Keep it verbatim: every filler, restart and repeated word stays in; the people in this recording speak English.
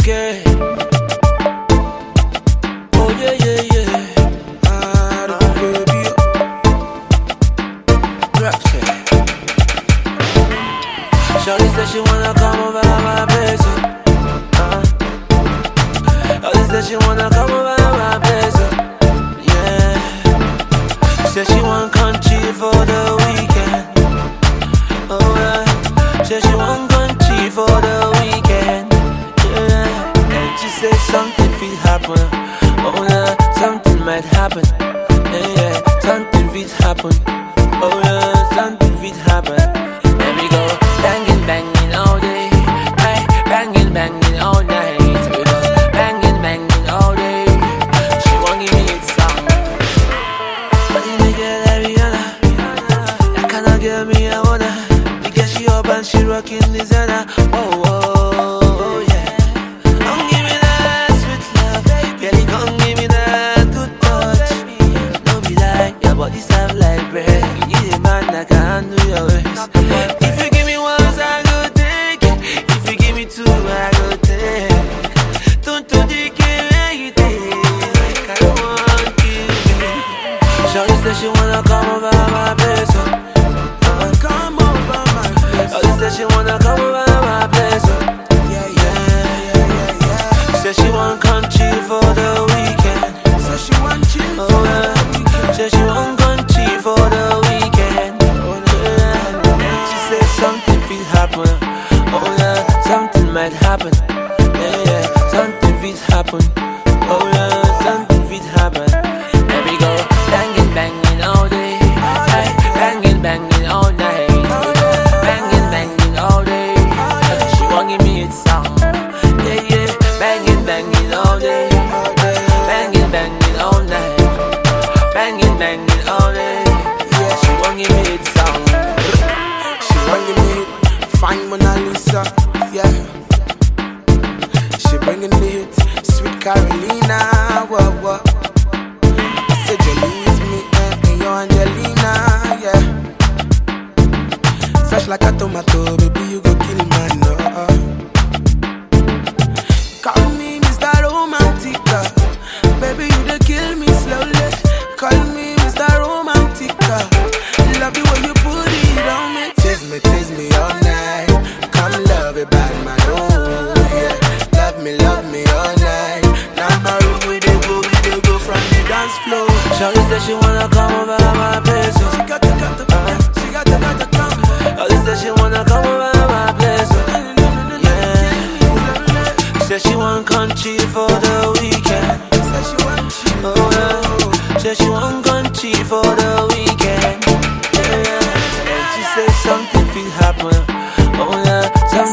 weekend. Oh yeah, yeah, yeah. Ah, the baby. Drop it. Shawty said she wanna come over to my place. Uh. Shawty said she wanna come over to my place. Yeah. She said she want country for the weekend. Oh yeah. She said she want country for the weekend. Yeah. And she said something feel happen. Oh yeah. Something might happen. Yeah, yeah. Something feel happen. Oh yeah. Something feel happen. There we go. Banging, banging all day. Hey, banging, banging all night. We go banging, banging all day. She won't give me a song. But you make it every other. That kinda girl me I wanna. Because she up and she rocking designer. Oh, oh, oh, yeah. Come give me that sweet love. Girl, come give me that good touch. Don't be like your body sound like bread. You need a man that can handle your waist. If you give me once, I go take it. If you give me two, I go take. Don't do the care you take. I don't want you. Shawty said she wanna come over my place. Uh, come over my place. Shawty said she wanna come over my place. Yeah, yeah, yeah, yeah, yeah. Said she want country for the weekend. Said she want chill for oh, yeah. the weekend. Said she want country for the weekend. Oh, yeah. And she said something feel happen. Oh yeah, something might happen. Yeah, yeah, something feel happen. Oh yeah, something feel happen. There we go, banging, banging all day. Hey, banging, banging all night. Banging, banging all day. She won't give me a song. Yeah, yeah, banging, banging all day. Banging, banging all night. Banging, banging all day. Yeah, she won't give me a song. She want give me it, fine Mona Lisa, yeah. She bringing the hit, sweet Carolina, whoa, whoa. I said you lose me and, and you're Angelina, yeah. Fresh like a tomato, baby you go kill my no. Call me Mister Romantica, baby you dey kill me slowly. Call me Mister Romantica, love the way you put it on me. Tease me, tease me all night. Come love it, bad man, oh yeah. Love me, love me all night. Now my room we dey go, we dey go from the dance floor. Shawty said she wanna come over my place. She got to, got to, uh, she got to, got to come. Shawty said she wanna come over my place. Yeah. Said she want country for the weekend. Said she want you. Oh yeah. Said she want country for the weekend. Yeah. And she said something feel happen. Oh yeah. Something